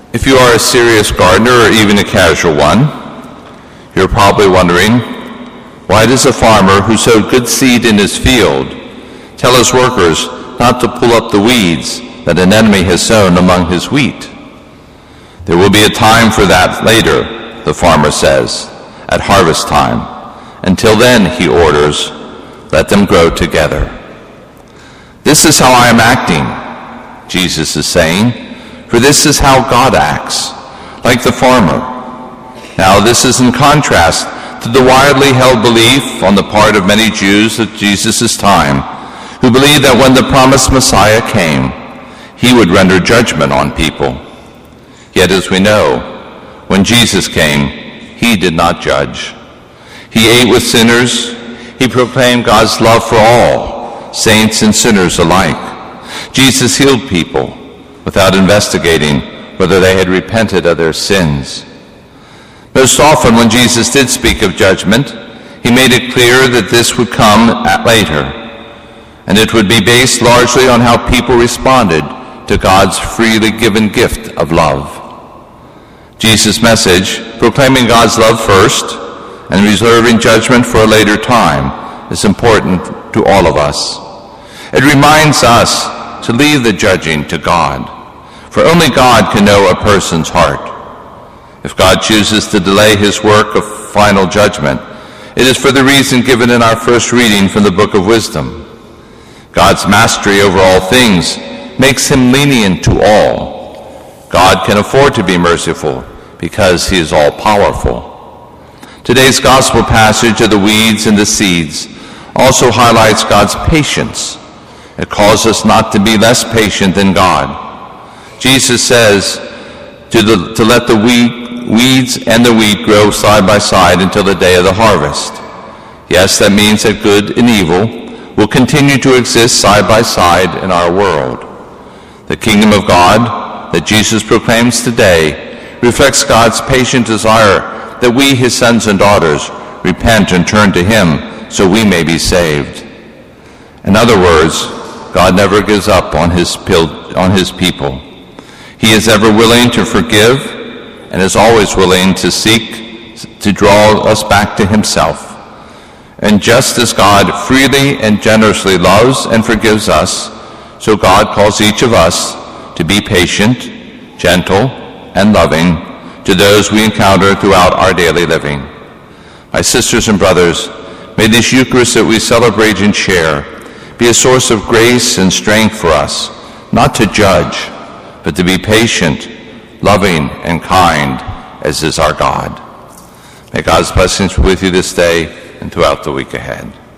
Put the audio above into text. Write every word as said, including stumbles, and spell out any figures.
If you are a serious gardener or even a casual one, you're probably wondering, why does a farmer who sowed good seed in his field tell his workers not to pull up the weeds that an enemy has sown among his wheat? There will be a time for that later, the farmer says, at harvest time. Until then, he orders, let them grow together. This is how I am acting, Jesus is saying, for this is how God acts, like the farmer. Now, this is in contrast to the widely held belief on the part of many Jews at Jesus' time, who believed that when the promised Messiah came, he would render judgment on people. Yet, as we know, when Jesus came, he did not judge. He ate with sinners. He proclaimed God's love for all, saints and sinners alike. Jesus healed people without investigating whether they had repented of their sins. Most often when Jesus did speak of judgment, he made it clear that this would come at later, and it would be based largely on how people responded to God's freely given gift of love. Jesus' message, proclaiming God's love first and reserving judgment for a later time, is important to all of us. It reminds us to leave the judging to God, for only God can know a person's heart. If God chooses to delay his work of final judgment, it is for the reason given in our first reading from the Book of Wisdom. God's mastery over all things makes him lenient to all. God can afford to be merciful because he is all-powerful. Today's gospel passage of the weeds and the seeds also highlights God's patience. It calls us not to be less patient than God. Jesus says to, the, to let the weed, weeds and the wheat grow side by side until the day of the harvest. Yes, that means that good and evil will continue to exist side by side in our world. The kingdom of God that Jesus proclaims today reflects God's patient desire that we, his sons and daughters, repent and turn to him so we may be saved. In other words, God never gives up on his, on his people. He is ever willing to forgive and is always willing to seek to draw us back to himself. And just as God freely and generously loves and forgives us, so God calls each of us to be patient, gentle, and loving to those we encounter throughout our daily living. My sisters and brothers, may this Eucharist that we celebrate and share be a source of grace and strength for us, not to judge, but to be patient, loving, and kind, as is our God. May God's blessings be with you this day and throughout the week ahead.